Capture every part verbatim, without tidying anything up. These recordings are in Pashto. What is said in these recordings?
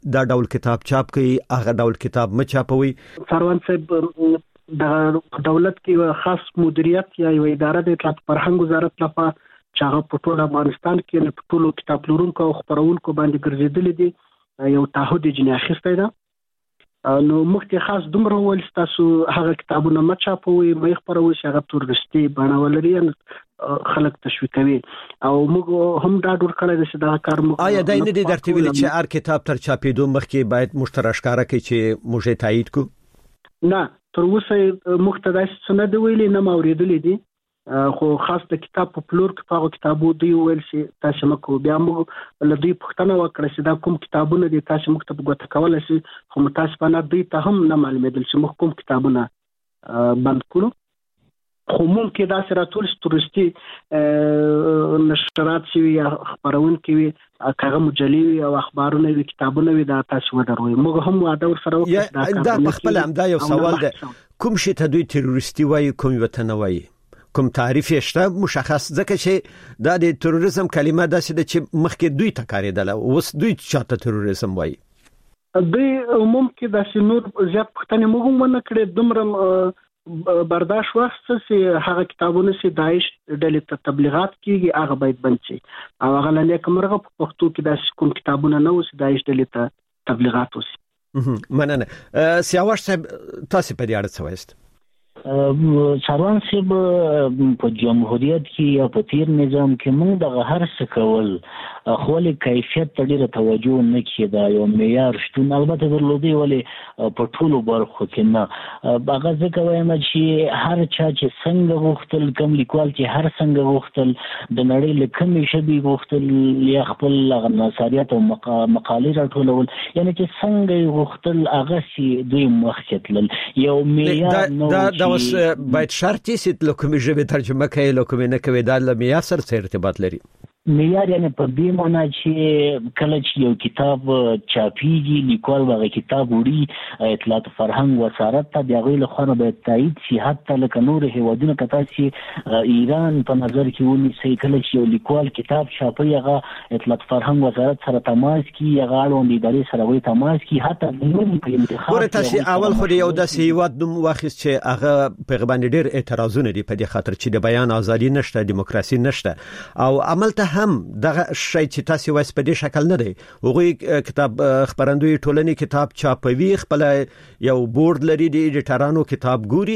دا ډول کتاب چاپ کوي هغه ډول کتاب م چاپوي؟ سروان صاحب د دولت کې خاص مدیریت یا یو اداره د اطلاعات فرهنګ وزارت لخوا چې هغه په ټول افغانستان کې په ټولو کتاب پلورونکو او خپرونکو باندې ګرځېدلې دي یو تعهد جنې اخیستی ده. نو مخکې خاص دومره ویل تاسو هغه کتابونه ما چاپوي مې خپروي چې هغه تورستي بڼه ولري خلک تشویقوي او موږ هم دا ډور کړی چې دا کار موږ آیا دا نه دي درته ویل چې هر کتاب تر چاپېدو مخکې باید مشترشکاره کوي چې موږ تایید کو؟ نه تر اوسه موږ ته داسې څه نه دی ویلي نه ما اورېدلي دي خو خاص د کتاب په پلور کې په کتابو دی ویل شي تاسو مکو بیا موږ له دوی پوښتنه وکړه چې دا کوم کتابونه دي تاسو موږ ته وګورئ کولای شي خو متاسفانه دوی ته هم نه معلومېدل چې موږ کوم کتابونه بند کړو. خو ممکن دا سره ټول تورستي نشرات شي یا خبرونه وي هغه مجلې او اخبارونه وي کتابونه وي دا تاسو ودروي موږ هم واده ور سره وکړو. دا په خپل هم دا یو سوال ده کوم شي ته دوی تروریستي وایي کوم وطن وایي کوم تعریف یې مشخص ځکه چې دا د تروریزم کلمه داسې ده چې مخکې دوی ته کارېدله اوس دوی چاته تروریزم وایي؟ دوی ممکن داسې نور زیات پوښتنې موږ هم ونه کړې دومره برداشت واخیسته چې هغه کتابونه چې داعش ډلې ته تبلیغات کیږي هغه باید بند شي او هغه له نیکمرغه په پښتو کې داسې کوم کتابونه نه و چې داعش ډلې ته تبلیغات وشي. مننه. سیاوش صاحب تاسو په دې اړه څه وایست؟ سروان صاحب په جمهوریت کې یا په تیر نظام کې موږ د هر څه کول خو له کیفیت ته ډیره توجه نه کیده یو معیار شتون البته درلودي ولې په ټولو برخو کې نه هغه ځکه وایم چې هر چا چې څنګه غوښتل کوم لیکوال چې هر څنګه غوښتل د نړۍ له کومې ژبې غوښتل یا خپل نظریات او مقالې راټولول یعنی چې څنګه غوښتل هغه سي دوی مخکې تلل یو معیار نو دا اوس باید شرطي سي له کومې ژبې ترجمه کوي له کومې نه کوي دا له معیار سره ارتباط لري؟ معیار یعنی په دې معنی چې کله چې یو کتاب چاپیږي لیکوال هغه کتاب وړي اطلاعات فرهنګ وزارت ته د هغوی له خوا باید تایید شي حتی لکه نور هیوادونه که تاسو ایران په نظر کې ونیسئ کله چې یو لیکوال کتاب چاپوي هغه اطلاعات فرهنګ وزارت سره تماس کوي هغه اړوند ادارې سره وایي تماس کوي حتی نوم په انتخاب ګوره تاسو اول خو یو داسې هیواد نوم واخیست چې هغه په باندې ډېر اعتراضونه دي په دې خاطر چې د بیان ازادي نشته دیموکراسي نشته او عملته هم دغه شی چې تاسو وایي په دې شکل نه دی هغوی کتاب خبرندوی ټولنې کتاب چاپوي خپل یو بورډ لري د ایډیټرانو کتاب ګوري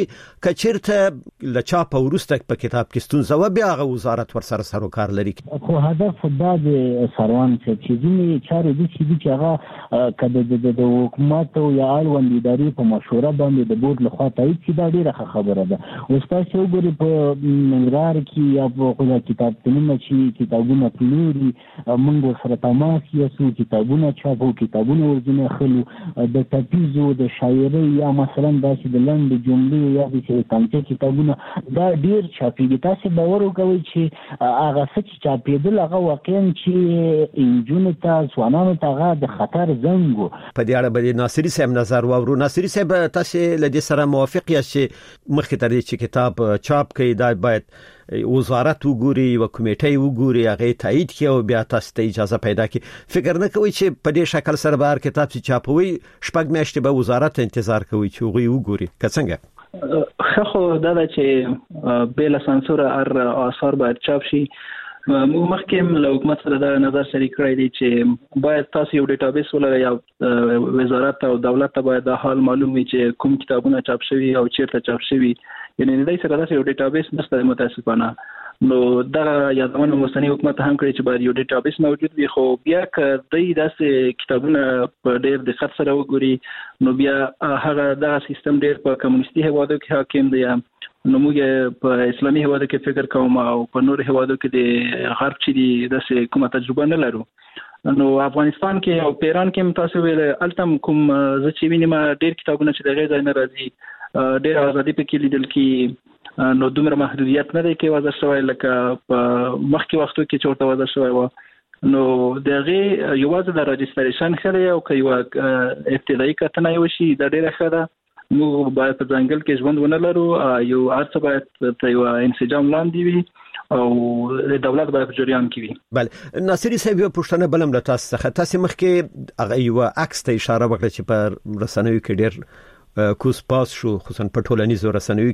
کچیرته ل چاپ وروسته په کتاب کې ستونزه و بیا غو وزارت ور سره سروکار لري خو هدف دا د سروان چې ځینې چارې د چې هغه کده د حکومت او یا اړوند ادارې په مشوره باندې د بورډ لخوا تایید شي دا ډیره خبره ده اوس تاسو وګورئ په ننګرهار کې یا په کتابتونونو چې کتابونه لوري موږ سره تماس یو کتابونه چاپو کتابونه ورځنه خلو د تپیزو د شاعري یا مثلا داسې د لنډ جملې یا د تمثيل کتابونه دا ډیر چاپیږي تاسو باور وکوي چې هغه څه چې چاپېدل هغه واقعا چې انجونو ته ځوانانو ته هغه د خطر زنګ په دې اړه به ناصری صاحب نظر واورو. ناصری صاحب تاسو له دې سره موافق یاست چې مخکې تر دې چې کتاب چاپ کړي دا باید وزارت وګوري او کمیټه وګوري هغه تایید کوي او بیا تاسو ته اجازه پیدا کوي فکر نه کوي چې په دې شکل سره بهر کتاب چې چاپوي شپږ میاشتې به وزارت انتظار کوي چې هغه وګوري که څنګه؟ خو دا چې بلا سانسور ار آثار باید چاپ شي موږ مخکې له حکومت سره د نظر شریک کړی دی چې باید تاسو یو ډیټابیس ولرئ یا وزارت او دولت ته باید د حال معلوم وي چې کوم کتابونه چاپ شوي او چیرته چاپ شوي یعنی د دې سره داسې یو ډیټابیس نشته متاسفانه نو دا یادونه اوسنی حکومت هم کړی چې باید یو ډیټابیس موجود وي خو بیا که دوی داسې کتابونه په ډېر دقت سره وګوري نو بیا هغه دغه سیستم ډېر په کمونیستي هیوادو کې حاکم دی نو موږ په اسلامي هیوادو کې فکر کوم او په نور هیوادو کې د غرب چې دی داسې کومه تجربه نه لرو نو افغانستان کې او پیران کې تاسو ویل التم کوم زه چې وینم ډېر کتابونه چې د غیر ځای نه راځي ډېر ازادي پکې لیدل کې نو دومره محدودیت نه دی کې وضع شوی لکه په مخکې وختو کې چې ورته وضع شوی و نو دغه یوازې د رجستریشن خلې او که یو ابتدایي کتنه وشي د ډېره ښه ده موږ باید په ځنګل کې ژوند ونه لرو یو هر څه باید په یو انسجام لاندې وي او د دولت باید په جریان کې وي. بله ناصری صاحب یو پوښتنه بلم له تاسو څخه، تاسو مخکې هغه یو عکس ته اشاره وکړه چې په رسنیو کې ډېر کوس پاس شو، خصوصا په ټولنیزو رسنیو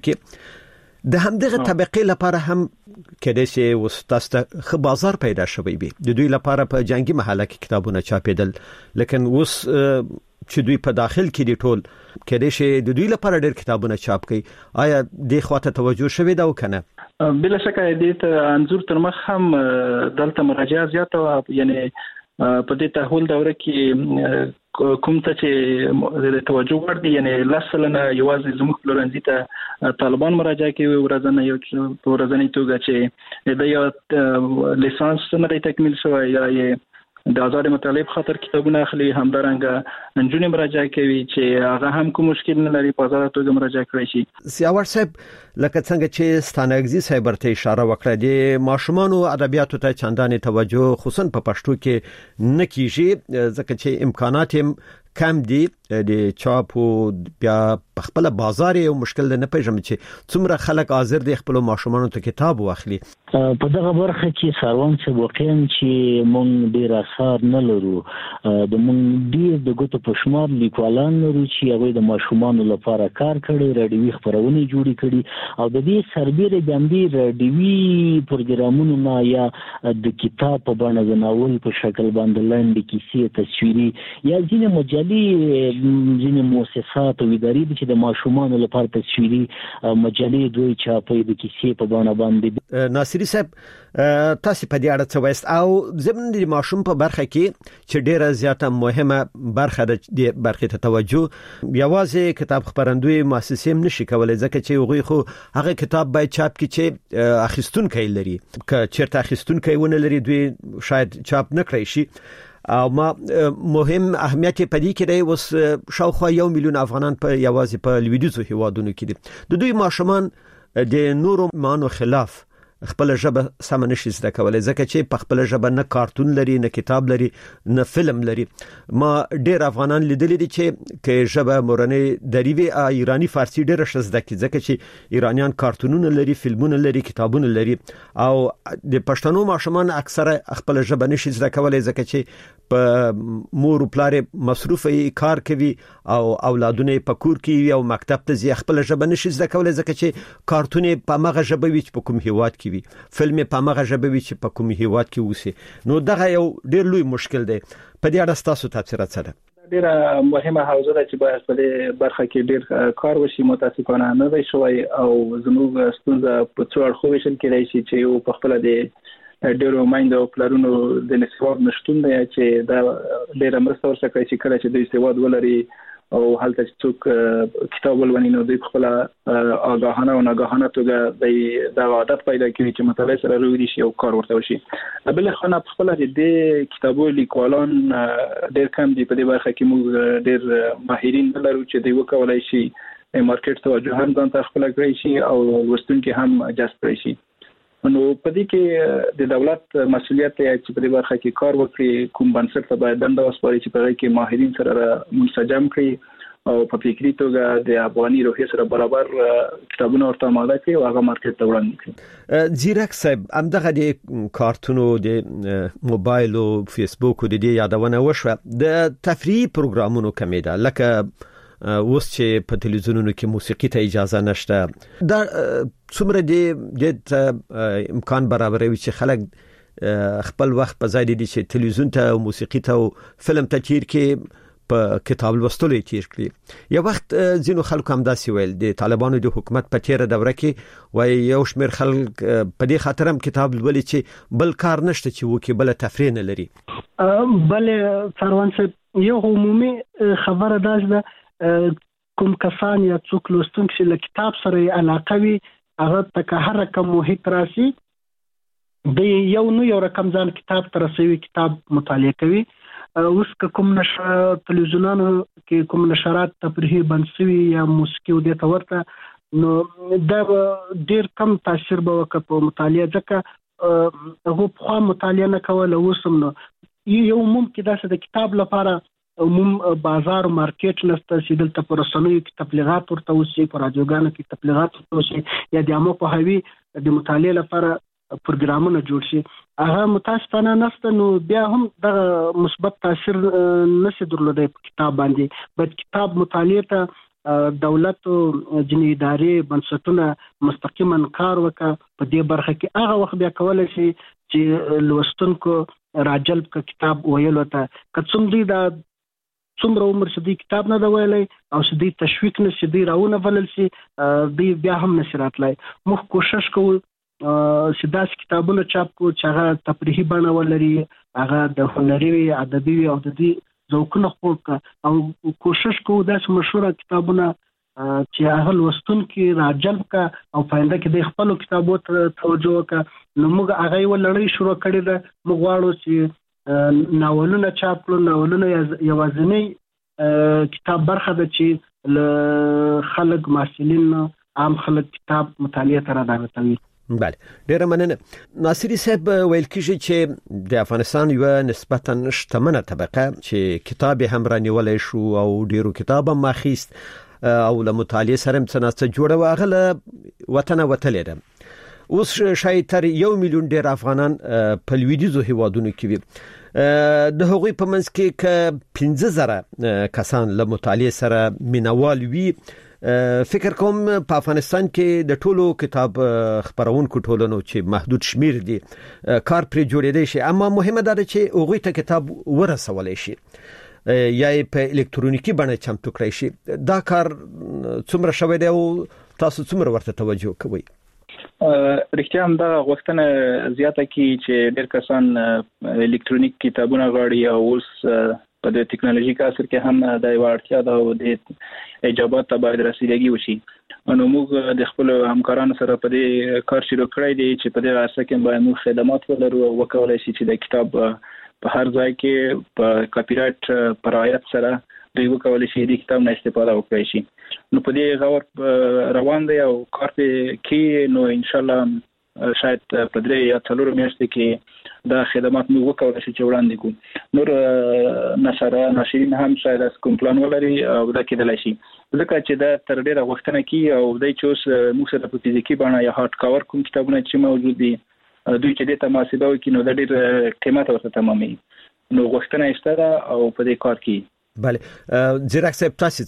کې د همدغه طبقه لپاره هم کېدای شي وستاسته خو بازار پیدا شوی وي، د دوی لپاره په جنگي محله کې کتابونه چاپېدل، لیکن اوس چې دوی په داخل کې دي ټول کېدای شي د دوی لپاره ډېر کتابونه چاپ کړي. آیا د خواته توجه شوی دا وکنه؟ بلا شک دې ته انظور تر مخ هم دلته مراجعه زیاته، یعنی په دې تحول دوره کې کوم ته چې د توجه ور دي، یعنی لسلنه یوازې زموږ پلورنځي ته طالبان مراجعه کوي ورځنه یو ورځنی توګه چې د یو لیسانس نه تکمیل شوی یا د آزاد مطالعه خاطر کتابونه اخلي، همدارنګه انجونې مراجعه کوي چې هغه هم کوم مشکل نه لري، په آزاد توګه مراجعه کړی شي. سیاوړ صاحب لکه څنګه چې ستانګزي صاحب ورته اشاره وکړه، د ماشومانو ادبیاتو ته چندانې توجه خصوصا په پښتو کې نه کیږي ځکه چې امکانات کم دي د چاپو بیا په خپل بازار یو مشکل نه پېژم چې څومره خلک حاضر دي خپل ماشومانو ته کتاب واخلي. په دغه برخه کې ساروان څه واقعا چې مونږ ډیر اثر نه لرو، د مونږ ډیر د ګوتو په شمار لیکوالان لرو چې هغه د ماشومانو لپاره کار کړي، رادیوي خبرونه جوړې کړي او د دې سربېره باندې رادیوي پروګرامونو نه یا د کتاب په بڼه د ناول په شکل باندې لاندې کیسې تصویري یا ځینې مجلې ځینې مؤسسات او ادارې چې د ماشومانو لپاره تصویري مجلې دوی چاپي د کیسې په بڼه باندې. ناصری صاحب تاسو په دې اړه څه وایست او زموږ د ماشوم په برخه کې چې ډیره زیاته مهمه برخه د برخه ته توجه یوازې کتاب خبرندوی مؤسسې نشي کولای ځکه چې هغه خو هغه کتاب باید چاپ کړي چې اخیستونکي لري، که چیرته اخیستونکي ونه لري دوی شاید چاپ نه کړی شي. او ما مهم اهمیت پدې کې دی اوس شاوخوا یو میلیون افغانان په یوازې په لویدیځو هیوادونو کې دي، د دوی ماشومان د نورو مانو خلاف خپل ژبه سم نشي زده کولای ځکه چې په خپل ژبه نه کارتون لري، نه کتاب لري، نه فلم لري. ما ډېر افغانان لیدل دي چې کې ژبه مورنۍ دریوي ایرانی فارسی ډېر شزده کی ځکه چې ایرانیان کارتونونه لري، فلمونه لري، کتابونه لري او د پښتنو ماشومان اکثره خپل ژبه نشي زده کولای ځکه چې په مور پلار مصروفي کار کوي او اولادونه په کور کې او مکتب ته ځي، خپل ژبه نشي زده کولای ځکه چې کارتون په مغه ژبه وي چې په کوم هیواد کې وي، فلم په مغه ژبه وي چې په کوم هیواد کې وسی. نو دغه یو ډېر لوی مشکل دی. په دې اړه تاسو تفسیرات څه ده؟ ډیره مهمه حوزه ده چې باید په برخه کې ډیر کار وشي، متاسفانه نه دی شوی او زموږ ستونزه په څو اړخو وشل کېدای شي چې یو په خپل د ډیرو مایندو پلارونو د نسواد نشټون دی چې دا ډیره مرسته ورسره کوي چې کله چې دوی سواد ولري او هلته چې څوک کتاب ولونی نو دوی خپل آگاهانه او ناګاهانه توګه د عادت پیدا کوي چې مطالعه سره وروړي شي او کار ورته وشي. بل خو خپل د کتابو لیکوالان ډیر کم دي په دې برخه کې، موږ ډیر ماهرین لرو چې دوی وکولای شي مارکیټ توجه هم ځان ته خپل کړی شي او لوستونکي هم جذب کړی شي. نو په دې کې د دولت مسؤلیت دی چې په دې برخه کې کار وکړي، کوم بنسټ ته باید دنده وسپاري چې په هغه کې ماهرین سره منسجم کړي او په فکری توګه د افغاني روحیه سره برابر کتابونه ورته آماده کړي او هغه مارکیټ ته وړاندې کړي. زیرک صاحب همدغه د کارتونو د موبایل او فیسبوک د دې یادونه وشوه، د تفریحي پروګرامونو کمیده لکه اوس چې په تلویزیونونو کې موسیقي ته اجازه نشته، دا څومره د امکان برابروي چې خلک خپل وخت په ځای دي چې تلویزیون ته او موسیقي ته او فلم ته تیر کې په کتاب لوستلو تیر کړي. یو وخت ځینو خلکو هم داسې ویل د طالبانو د حکومت په تیره دوره کې وای یو شمېر خلک په دې خاطر هم کتاب لولي چې بل کار نشته چې وکي بل تفریح نه لري. بل څاروان څه یو عمومي خبره ده کوم کسان یا څوک لوستونکي چې له کتاب سره علاقه وي هغه ته هر رقم محیط راسي د یو نو یو رقم ځان کتاب تر رسوي، کتاب مطالعه کوي. اوس کوم نشر تلویزیونونو کې کوم نشرات تفریحي بنسوي یا موسیقي او د تورته نو دا ډیر کم تاثیر به وکړي په مطالعه ځکه هغه په خوا مطالعه نه کوله. اوس نو یو ممکن دا د کتاب لپاره عموم بازار او مارکیټ نشته چې دلته پر رسنیو کې تبلیغات ورته وشي، پر رادیوګانو کې تبلیغات ورته وشي یا د عامه په هوی د مطالعه لپاره پروګرامونه جوړ شي هغه متاسفانه نشته نو بیا هم د مثبت تاثیر نشي درلودای په کتاب باندې بل کتاب مطالعه ته دولت او جنی ادارې بنسټونه مستقیما کار وکړي په دې برخه کې هغه وخت بیا کولای شي چې لوستونکو راجلب ک کتاب ویلو ته کڅوم دی دا څومره عمر شدي کتاب نه دا ویلای او شدي تشویق نه شدي راونه ولل شي دی بیا هم نشرات لای مخ کوشش کوو چې داس کتابونه چاپ کو چې هغه تفریحي بڼه ولري هغه د هنري ادبي او د دې ذوقونه خپل او کوشش کوو داس مشهور کتابونه چې هغه لوستونکو راجلب کا او پاینده کې د خپل کتابو ته توجه کا نو موږ هغه ولړۍ شروع کړې ده موږ غواړو چې ناولونه چاپ کړو ناولونه یوازینی کتاب برخه ده چې خلک مسلمان عام خلک کتاب مطالعه ته راځي. بله ډیره مننه ناصری صاحب ویل کیږي چې د افغانستان یو نسبتا شتمنه طبقه چې کتاب هم رانیولای شو او ډیرو کتاب هم اخیست او له مطالعه سره څنګه جوړه واغله وطن وتلې ده اوس شاید تر یو میلیون ډیر افغانان په لویدیزو هیوادونو کې وي د هغوی په منځ کې ک پنځه زره کسان له مطالعه سره مینوال وي فکر کوم په افغانستان کې د ټولو کتاب خبرونکو ټولنو چې محدود شمیر دي کار پر جوړېدای شي اما مهمه ده چې هغوی ته کتاب ورسولای شي یا په الکترونیکی باندې چمتو کړی شي دا کار څومره شوی دی او تاسو څومره ورته توجه کوئ؟ رښتیا هم دا غوښتنه زیاته کی چې ډېر کسان الکترونیک کتابونه غواړي او اوس په د ټکنالوژي کې اثر کې هم د وړتیا د د اجابات ته باید رسیدګي وشي نو موږ د خپل همکارانو سره په دې کار شروع کړی دی چې په دې اساس کې باید موږ خدمات ولرو او وکولای شي چې د کتاب په هر ځای کې په کاپی رایټ پر رعایت سره دوی وکولای شي د کتاب نه استفاده وکړي شي نو په دې غوړ روان دی او کار کې نو ان شاء الله شاید په درې یا څلور میاشتې کې دا خدمات موږ وکولای شي چې وړاندې کوو نور نشره ناشرین هم شاید اس کوم پلان ولري او دا کېدلای شي ځکه چې دا تر ډیره وختونه کې او دای چې اوس موږ سره په فزیکی باندې یا هارد کاور کوم کتابونه چې موجود دي دوی چې د تماسبه وکړي نو د ډیر قیمت ورته تمامي نو وختونه ایستره او په دې کار کې بله زیرک صاحب تاسو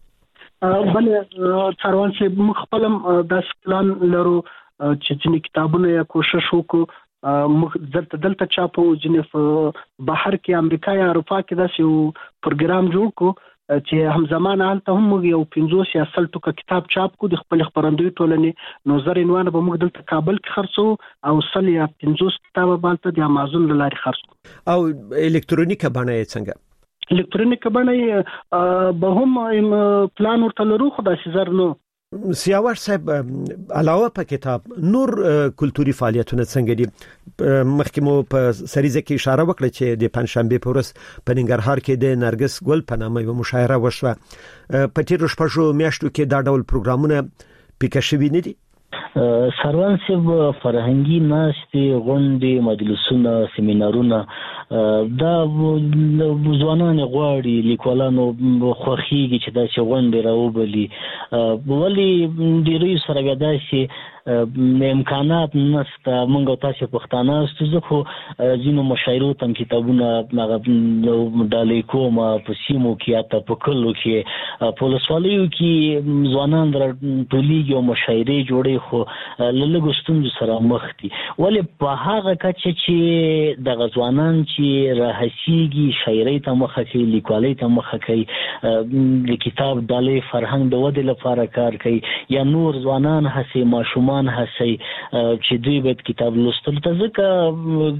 څنګه بله څاروان چې موږ خپل د پلان لرو چې ځینې کتابونه یا کوشش وکړو موږ دلته دلته چاپو ځینې په بهر کې امریکا یا اروپا کې داسې یو پروګرام جوړ کو چې هم زمانه هلته هم موږ یو پنځوس یا سل ټوکه کتاب چاپ کو د خپل خبرندوی ټولنې نو زر عنوان به موږ دلته کابل کې خرڅو او سل یا پنځوس کتاب بالته د امازون له لارې خرڅو او الکترونیک باندې څنګه الکترونیک باندې به هم پلان ورته لرو خو داسې زر نو سیاوش صاحب علاوه په کتاب نور کلتوري فعالیتونه څنګه دي مخکې مو په سریزه کې اشاره وکړه چې د پنځشنبه په ورځ په ننګرهار کې د نرګس ګل په نامه یو مشاعره وشوه په تیر شپږو میاشتو کې دا ډول پروګرامونه پیکه شوي نه دي سروان صاحب فرهنګي ناشته غونډې مجلسونه سیمینارونه دا ځوانان غواړي لیکوالانو خوخيږي چې دا چې غونډې راوبلي ولی ډیری سره ودا شي امکانات نشته موږ تاسو پښتانه ستاسو خو ځینو مشاعرو تم کتابونه هغه ډالې کوم په سیمو کې یا په کلو کې په لسوالیو کې ځوانان در ټولېږي او مشاعرې جوړي خو لږ سره مخ دي ولی په هغه کچه چې د ځوانان چې راهسيږي شاعرۍ ته مخه کوي لیکوالۍ ته مخه کوي د کتاب ډالې فرهنګ د ودې لپاره کار کوي یا نور ځوانان هسي ماشومان هسي چې دوی به کتاب لوستل ته ځکه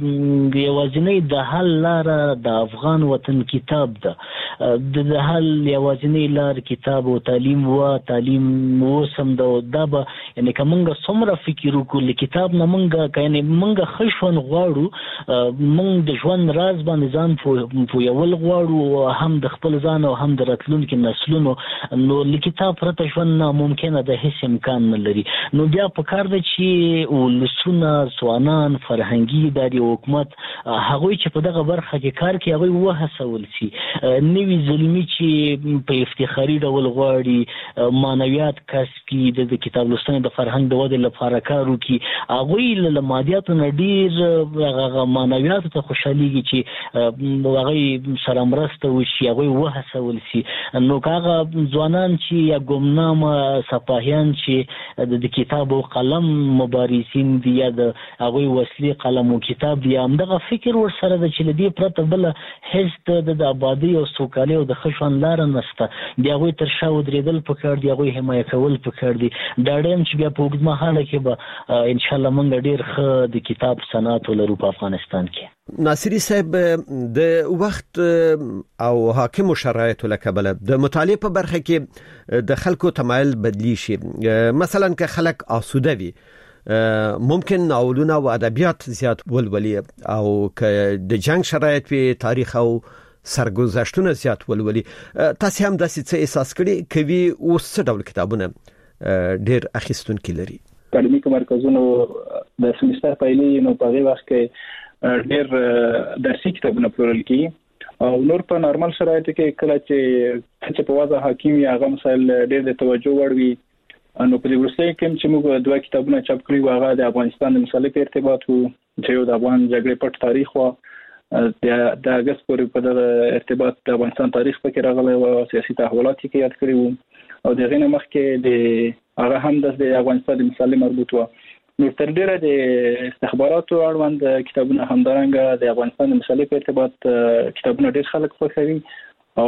یوازینی د حل لار د افغان وطن کتاب ده د حل یوازینی لار کتاب او تعلیم و تعلیم موسم دا دا به یعنی کومه څومره فکر وکړو کتاب نه مونږه یعنی مونږه خښون غواړو مونږ د ژوند راز باندې ځان په یول غواړو هم د خپل ځان او هم د راتلونکو نسلونو نو کتاب پرته ژوند ناممکنه ده هیڅ امکان نه لري نو بیا په کار ده چې ولسونه ځوانان فرهنګي ادارې حکومت هغه چې په دغه برخه کې کار کوي هغه وهڅول شي یوې زلمي چې په افتخاري ډول غواړي معنویات کسب کړي، د کتاب لوستنې د فرهنګ د ودې لپاره کار وکړي، هغوی له مادیاتو نه ډېر هغه معنویاتو ته خوشحالېږي چې هغوی سره مرسته وشي، هغوی وهڅول شي. نو که هغه ځوانان چې یا ګمنامه سپاهیان چې د کتاب او قلم مبارزین دي یا د هغوی وسلې قلم او کتاب دي، همدغه فکر ورسره ده چې له دې پرته بله هېڅ د آبادۍ او سوکالۍ او د ښه ژوند لاره نشته. د هغوی تر شا ودرېدل پکار دي، هغوی حمایه کول پکار دي. ډاډه یم چې بیا په اوږدمهاله کې به انشاءالله موږ ډېر ښه د کتاب صنعت ولرو په افغانستان کې. ناصري صاحب، د وخت او حاکمو شرایطو له کبله د مطالعې په برخه کې د خلکو تمایل بدلی شي. مثلا که خلک آسوده وي ممکن ناولونه او ادبیات زیات ولولي، او که د جنگ شرایط په تاریخ او سرګذشتونه زیات ولولي. تاسو هم داسې څه احساس کړی کوي اوس څه ډول کتابونه ډېر اخیستونکي لري؟ اکاډمیک مرکزونو د سمستر پیلې نو په هغه وخت کې ډېر درسي کتابونه پلورل کیږي او نور په نارمل شرایطو کې کله چې چې په وضع حاکم یا هغه مسایل ډېر د توجه وړ وي. نو په دې ورسته کې چې موږ دوه کتابونه چاپ کړي و، هغه د افغانستان د مسلې په ارتباط وو چې یو د افغان جګړې پټ تاریخ و، د اگست پورې په دغه ارتباط د افغانستان تاریخ پکې راغلی و، سیاسي تحولات کې یاد کړی وو، او دغه نه مخکې د هغه هم د افغانستان د مسلې مربوط و. نو تر ډیره د استخباراتو اړوند کتابونه همدارنګه د افغانستان د مسلې په ارتباط کتابونه ډېر خلک خوښوي او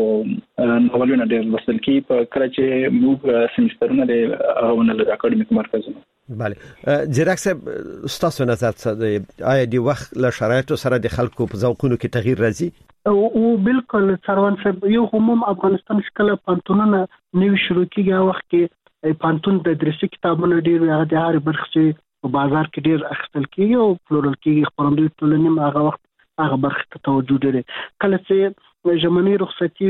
ناولونه ډېر لوستل کیږي په کله چې موږ سمسترونه د هغه د اکاډمیک مرکزونو. بله جراک صاحب، ستاسو نظر څه دی؟ آیا د وخت له شرایطو سره د خلکو په ذوقونو کې تغییر راځي؟ او بالکل سروان صاحب، یو هم افغانستان شکل پانتونونه نوي شروع کیږي، وخت کې پانتون د درسي کتابونو ډېر هغه د هر برخه په بازار کې ډېر اخیستل کیږي او پلورل کیږي. خپرندوی ټولنې هغه وخت هغه برخه ته توجه لري. کله چې ژمنی رخصتي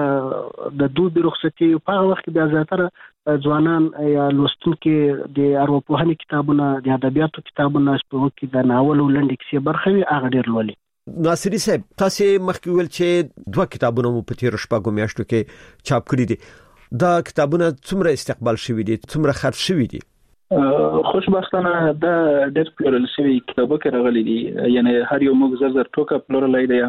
د دوبي رخصتي په هغه وخت کې بیا زیاتره ځوانان یا لوستونکي د ارواپوهنې کتابونه، د ادبیاتو کتابونه، سپوږمۍ د ناول او لنډ کیسې برخه وي، هغه ډېر لولي. ناصري صاحب، تاسو مخکې ویل چې دوه کتابونه مو په تیر شپږو میاشتو کې چاپ کړي دي. دا کتابونه څومره استقبال شوي دي، څومره خرڅ شوي دي؟ خوشبختانه دا ډېر پلورل شوي کتابونه کې راغلي دي، یعنی هر یو موږ زر زر ټوکه پلورلی دی،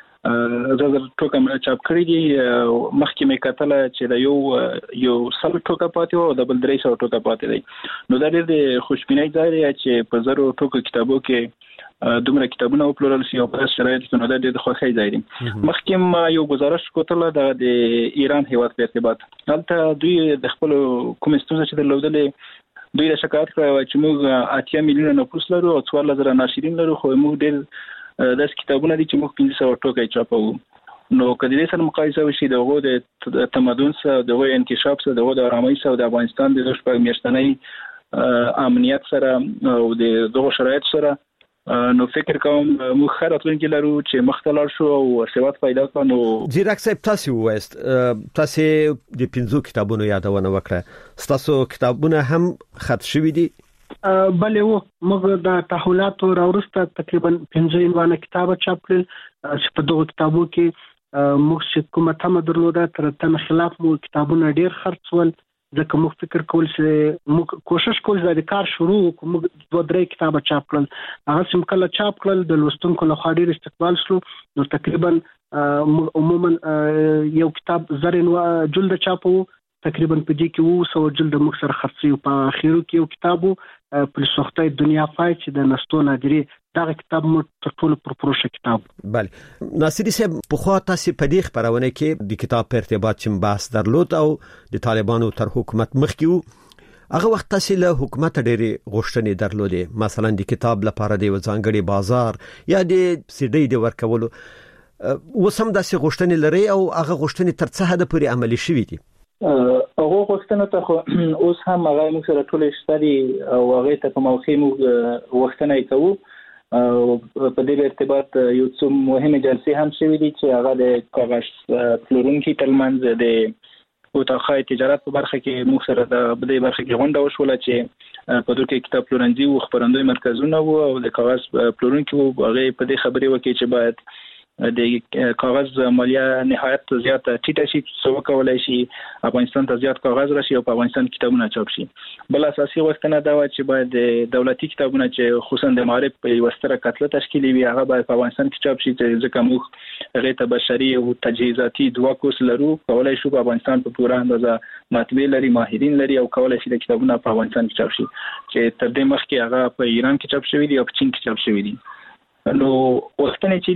زر زر ټوکه چاپ کړي دي. مخکې مې کتله چې د یو یو سل ټوکه پاتې و او د بل درې سوه ټوکه پاتې دی. نو دا ډېر د خوشبینۍ ځای دی چې په زرو ټوکه کتابو کې دومره کتابونه وپلورل شي او په داسې شرایطو کې، نو دا ډېر د خوښۍ ځای دی. مخکې ما یو ګزارش کوتله د ایران هیواد په ارتباط، هلته دوی د خپلو کومې ستونزې چې درلودلې دوی د شکایت کړی چې موږ اتیا میلیونه نفوس لرو او څوارلس زره ناشرین لرو، خو موږ ډېر داسې کتابونه دي چې موږ پنځه سوه ټوکه چاپوو. نو که د دې سره مقایسه وشي د هغو د تمدن سره، د هغو انکشاف سره، د هغو د ارامۍ سره، د افغانستان د شپږ میاشتنۍ امنیت سره او د دغو شرایطو سره، نو فکر کوم موږ ښه راتلونکی لرو چې مخته لاړ شو او ثبات پیدا کړو. نو جراک صاحب، تاسو وایست تاسو د پنځو کتابونو یادونه وکړه، تاسو کتابونه هم خط شوي دي؟ بلې وو، موږ د تحولاتو راورسته تقریبا پنځه عنوانه کتاب چاپ کړل چې په دغه کتابو کې موږ چې کومه تمه درلوده تر تمه خلاف مو کتابونه ډېر خرڅول، ځکه موږ فکر کول چې موږ کوشش کوو چې د کار شروع وکړو. موږ دوه درې کتابه چاپ کړل، هغه چې کله چاپ کړل د لوستونکو لخوا ډېر استقبال شو. نو تقریبا عموما یو کتاب زر جلد چاپو، تقریبا په دې کې وو سو جلد موږ سره خرڅي. په اخیرو کې یو کتابو په سختۍ دنیا پای چې د نستو نادری، دغه کتاب مو تر ټولو پرپروشه کتاب. بله ناصري صاحب، په خوا تاسو په دې خبرونه کې د کتاب په ارتباط چې بحث درلود او د طالبانو تر حکومت مخکې وو، هغه وخت تاسو له حکومت ډېرې غوښتنې درلودې، مثلا د کتاب لپاره د ځانګړي بازار یا د سیډي د ورکولو. اوس هم داسې غوښتنې لري او هغه غوښتنې تر څه حد پورې عملي شوي دي؟ هغه غوښتنه ته خو اوس هم هغه موږ سره ټولې شته دي او هغه ته په موخې موږ غوښتنه کوو. په دې ارتباط یو څو مهمه جلسې هم شوې دي چې هغه د کاغذ پلورونکي ترمنځ د اوتاخای تجارت په برخه کې موږ سره د بده برخه کې غونډه وشوله چې په دوی کې کتاب پلورنځي او خبرندوی مرکزونه وو او د کاغذ پلورونکي وو. هغه په دې خبرې وکړي چې باید د کاغذ مالیه نهایت زیات ټیټه شي څو کولای شي افغانستان ته زیات کاغذ راشي او په افغانستان کتابونه چاپ شي. بل اساسي غوښتنه دا و چې باید د دولتي کتابونه چې خصوصا د معارف په وستره کتله تشکیل وي هغه باید په افغانستان کې چاپ شي چې ځکه موږ هغه ته بشري او تجهیزاتي دوه کوس لرو کولای شو په افغانستان په پوره اندازه مطبع لري ماهرین لري او کولای شي د کتابونه په افغانستان کې چاپ شي چې تر دې مخکې هغه په ایران کې چاپ شوی دی او په چین کې چاپ شوی دی. نو وختونه چې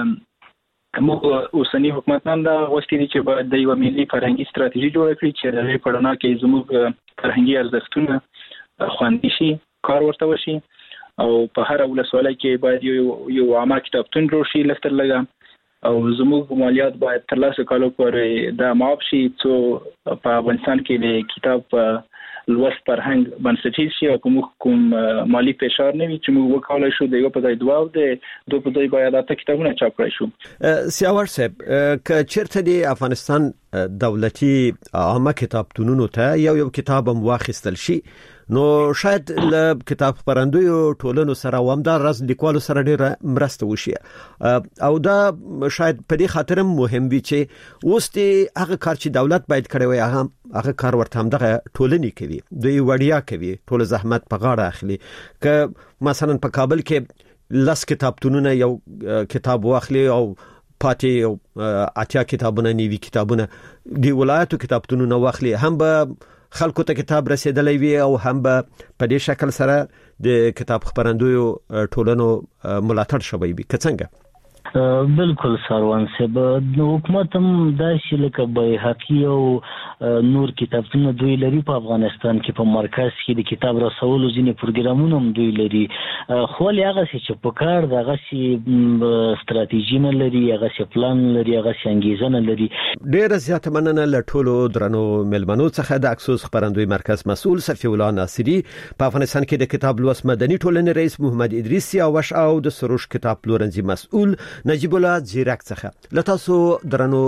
دی موږ اوسنی حکومتان دا غوښتي دي چې باید د یو ملي فرهنګي ستراتیژي جوړ کړي چې د دې په اړه کې زموږ فرهنګي ارزښتونه خوندي شي کار ورته وشي او په هر ولسوالۍ کې باید یو یو عامه کتابتون جوړ شي لفتر لګا او زموږ مالیات باید تر لاسه کالو پورې د معاف شي چې په افغانستان کې د کتاب لوست فرهنګ بنسټیز شي او کوم کوم مالی فشار نه وي چې موږ وکولای شو د یو په ځای دوه او د دوه په ځای باید اته کتابونه چاپ کړی شو. سیاور صاحب ک چیرته دی افغانستان دولتي عامه کتابتونونو ته یو یو کتاب هم واخیستل شي نو شاید له کتاب خبرندوی ټولنو سره وامدار راز لیکوالو سره ډیره مرسته وشي او دا شاید په دې خاطر مهم وي چې اوس د هغه کار چې دولت باید کړی وي هغه هغه کار ورته هم دغه ټولنې کوي دوی وړیا کوي ټول زحمت په غاړه اخلي. ک مثلا په کابل کې لاس کتابتونونه یو کتاب واخلي او پاتې اتیا کتابونه نیوي کتابونه دی ولایتو کتابتونونه واخلي هم به خلکو ته کتاب رسیدلی وي او هم به په دې شکل سره د کتاب خبرندویو ټولنو ملاتړ شوی وي. که څنګه؟ بالکل سروان صاحب د حکومت هم داسې لکه بیهقي او نور کتابتونه دوی لري په افغانستان کې په مرکز کې د کتاب رسولو ځینې پروګرامونه هم دوی لري خو هغه چې په کار د هغه ستراتیژي نه لري هغه پلان لري هغه انګیزه نه لري. ډیره زیاته مننه له ټولو درنو ملمنو څخه د اکسوس خبرندوی مرکز مسؤل صفی الله ناصری په افغانستان کې د کتاب لوست مدني ټولنې رئیس محمد ادریس سیاوش او د سروش کتاب پلورنځي مسؤل نجیب الله زیرک څخه. لتاسو درنو